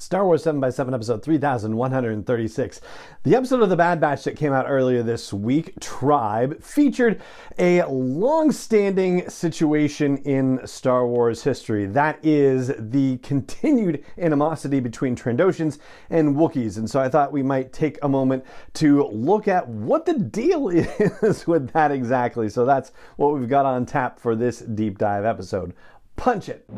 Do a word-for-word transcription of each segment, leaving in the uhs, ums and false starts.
Star Wars seven by seven episode three thousand one hundred thirty-six. The episode of The Bad Batch that came out earlier this week, Tribe, featured a long-standing situation in Star Wars history. That is the continued animosity between Trandoshans and Wookiees. And so I thought we might take a moment to look at what the deal is with that exactly. So that's what we've got on tap for this deep dive episode. Punch it!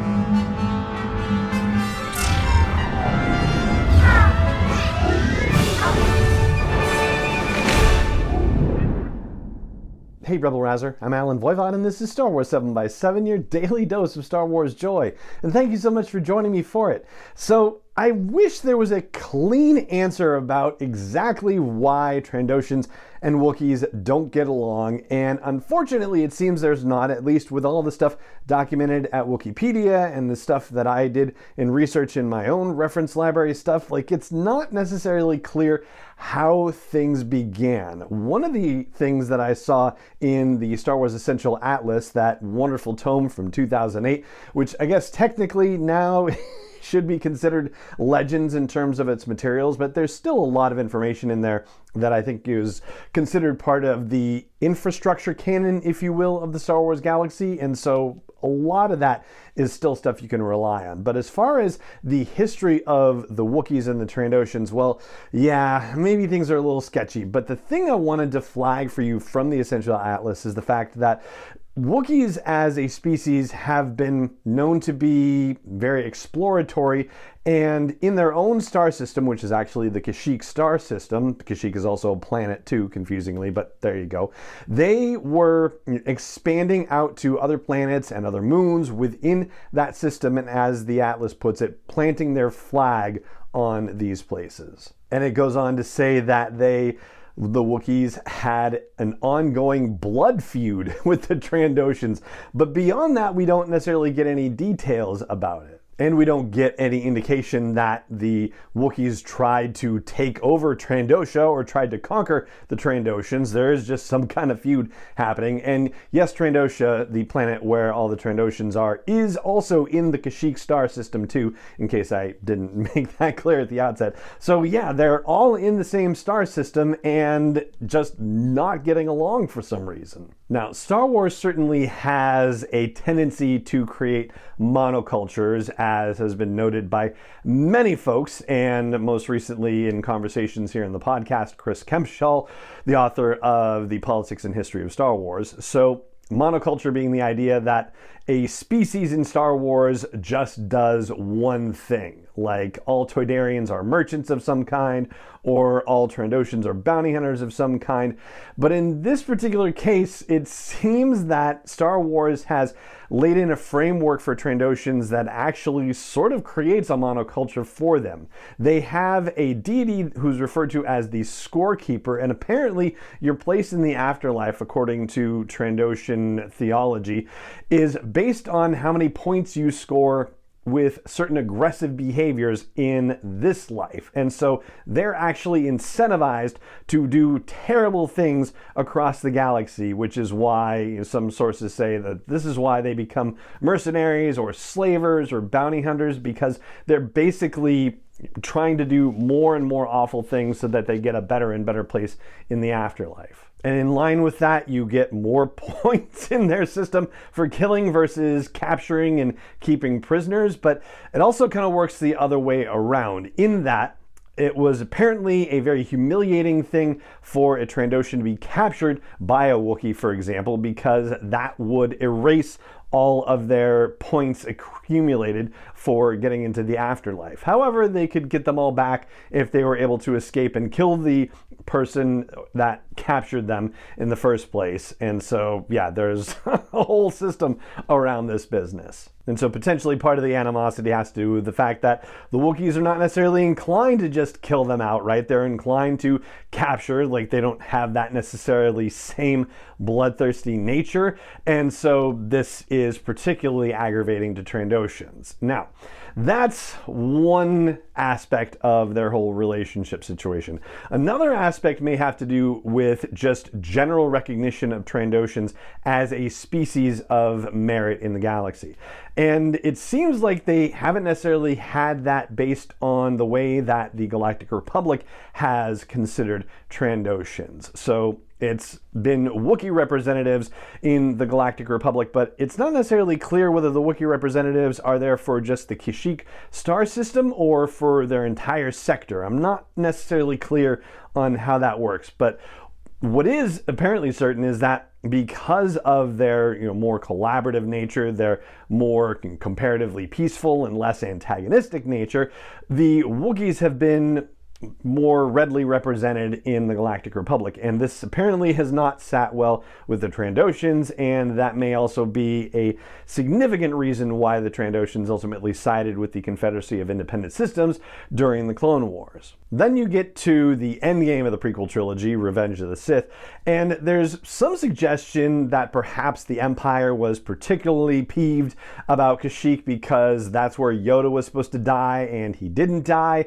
Hey Rebel Rouser, I'm Alan Voivod and this is Star Wars seven by seven, your daily dose of Star Wars joy. And thank you so much for joining me for it. So, I wish there was a clean answer about exactly why Trandoshans and Wookiees don't get along, and unfortunately it seems there's not, at least with all the stuff documented at Wikipedia and the stuff that I did in research in my own reference library stuff. Like, it's not necessarily clear how things began. One of the things that I saw in the Star Wars Essential Atlas, that wonderful tome from two thousand eight, which I guess technically now should be considered legends in terms of its materials, but there's still a lot of information in there that I think is considered part of the infrastructure canon, if you will, of the Star Wars galaxy, and so a lot of that is still stuff you can rely on. But as far as the history of the Wookiees and the Trandoshans, well, yeah, maybe things are a little sketchy, but the thing I wanted to flag for you from the Essential Atlas is the fact that Wookiees as a species have been known to be very exploratory, and in their own star system, which is actually the Kashyyyk star system, Kashyyyk is also a planet too, confusingly, but there you go, they were expanding out to other planets and other moons within that system, and as the Atlas puts it, planting their flag on these places. And it goes on to say that they the Wookiees had an ongoing blood feud with the Trandoshans, but beyond that we don't necessarily get any details about it. And we don't get any indication that the Wookiees tried to take over Trandosha or tried to conquer the Trandoshans. There is just some kind of feud happening. And yes, Trandosha, the planet where all the Trandoshans are, is also in the Kashyyyk star system too, in case I didn't make that clear at the outset. So yeah, they're all in the same star system and just not getting along for some reason. Now, Star Wars certainly has a tendency to create monocultures, as has been noted by many folks, and most recently in conversations here in the podcast, Chris Kempshall, the author of The Politics and History of Star Wars. So, monoculture being the idea that a species in Star Wars just does one thing. Like all Toydarians are merchants of some kind, or all Trandoshans are bounty hunters of some kind. But in this particular case, it seems that Star Wars has laid in a framework for Trandoshans that actually sort of creates a monoculture for them. They have a deity who's referred to as the scorekeeper, and apparently your place in the afterlife, according to Trandoshan theology, is based on how many points you score with certain aggressive behaviors in this life. And so they're actually incentivized to do terrible things across the galaxy, which is why, you know, some sources say that this is why they become mercenaries or slavers or bounty hunters, because they're basically trying to do more and more awful things so that they get a better and better place in the afterlife. And in line with that, you get more points in their system for killing versus capturing and keeping prisoners. But it also kind of works the other way around, in that it was apparently a very humiliating thing for a Trandoshan to be captured by a Wookiee, for example, because that would erase all of their points accumulated for getting into the afterlife. However, they could get them all back if they were able to escape and kill the person that captured them in the first place. And so, yeah, there's a whole system around this business. And so potentially part of the animosity has to do with the fact that the Wookiees are not necessarily inclined to just kill them outright. They're inclined to capture, like they don't have that necessarily same bloodthirsty nature. And so this is particularly aggravating to Trandoshans. Now, that's one aspect of their whole relationship situation. Another aspect may have to do with just general recognition of Trandoshans as a species of merit in the galaxy. And it seems like they haven't necessarily had that based on the way that the Galactic Republic has considered Trandoshans. So it's been Wookiee representatives in the Galactic Republic, but it's not necessarily clear whether the Wookiee representatives are there for just the Kashyyyk star system or for their entire sector. I'm not necessarily clear on how that works, but what is apparently certain is that because of their, you know, more collaborative nature, their more comparatively peaceful and less antagonistic nature, the Wookiees have been more readily represented in the Galactic Republic, and this apparently has not sat well with the Trandoshans, and that may also be a significant reason why the Trandoshans ultimately sided with the Confederacy of Independent Systems during the Clone Wars. Then you get to the endgame of the prequel trilogy, Revenge of the Sith, and there's some suggestion that perhaps the Empire was particularly peeved about Kashyyyk because that's where Yoda was supposed to die and he didn't die,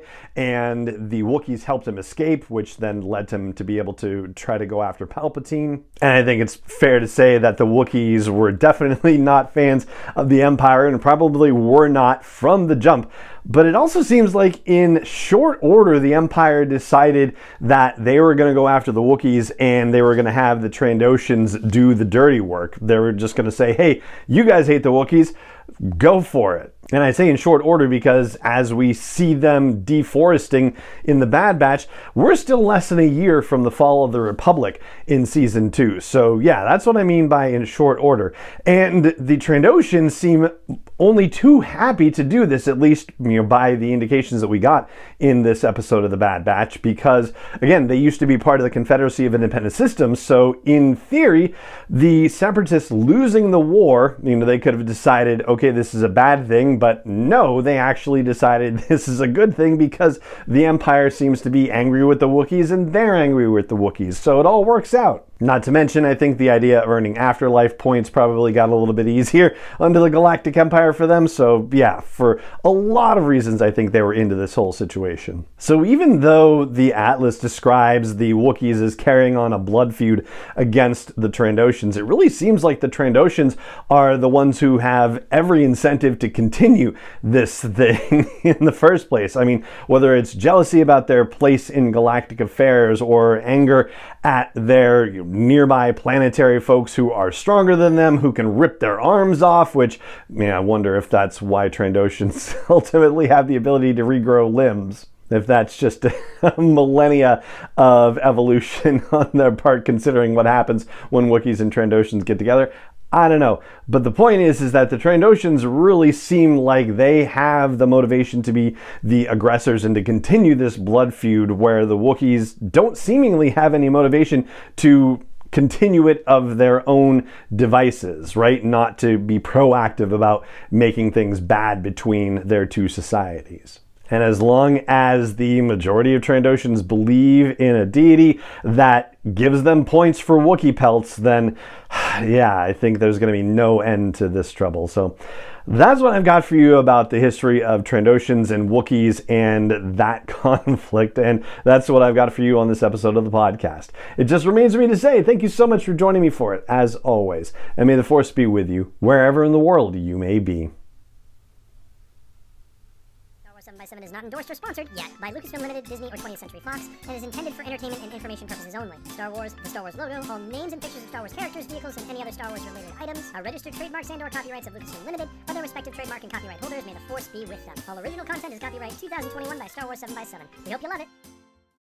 and the Wookiees helped him escape, which then led him to be able to try to go after Palpatine. And I think it's fair to say that the Wookiees were definitely not fans of the Empire and probably were not from the jump. But it also seems like in short order, the Empire decided that they were going to go after the Wookiees and they were going to have the Trandoshans do the dirty work. They were just going to say, hey, you guys hate the Wookiees, go for it. And I say in short order because as we see them deforesting in the Bad Batch, we're still less than a year from the fall of the Republic in season two. So yeah, that's what I mean by in short order. And the Trandoshans seem only too happy to do this, at least, you know, by the indications that we got in this episode of the Bad Batch, because again, they used to be part of the Confederacy of Independent Systems. So in theory, the Separatists losing the war, you know, they could have decided, okay, this is a bad thing. But no, they actually decided this is a good thing because the Empire seems to be angry with the Wookiees and they're angry with the Wookiees. So it all works out. Not to mention, I think the idea of earning afterlife points probably got a little bit easier under the Galactic Empire for them. So yeah, for a lot of reasons, I think they were into this whole situation. So even though the Atlas describes the Wookiees as carrying on a blood feud against the Trandoshans, it really seems like the Trandoshans are the ones who have every incentive to continue this thing in the first place. I mean, whether it's jealousy about their place in galactic affairs or anger at their you know, nearby planetary folks who are stronger than them, who can rip their arms off, which, yeah, I wonder if that's why Trandoshans ultimately have the ability to regrow limbs. If that's just a millennia of evolution on their part, considering what happens when Wookiees and Trandoshans get together. I don't know. But the point is, is that the Trandoshans really seem like they have the motivation to be the aggressors and to continue this blood feud, where the Wookiees don't seemingly have any motivation to continue it of their own devices, right? Not to be proactive about making things bad between their two societies. And as long as the majority of Trandoshans believe in a deity that gives them points for Wookiee pelts, then yeah, I think there's going to be no end to this trouble. So that's what I've got for you about the history of Trandoshans and Wookiees and that conflict. And that's what I've got for you on this episode of the podcast. It just remains for me to say thank you so much for joining me for it, as always. And may the Force be with you wherever in the world you may be. seven by seven is not endorsed or sponsored yet by Lucasfilm Limited, Disney, or twentieth Century Fox, and is intended for entertainment and information purposes only. Star Wars, the Star Wars logo, all names and pictures of Star Wars characters, vehicles, and any other Star Wars related items are registered trademarks and or copyrights of Lucasfilm Limited, or their respective trademark and copyright holders. May the Force be with them. All original content is copyright two thousand twenty-one by Star Wars seven by seven. We hope you love it.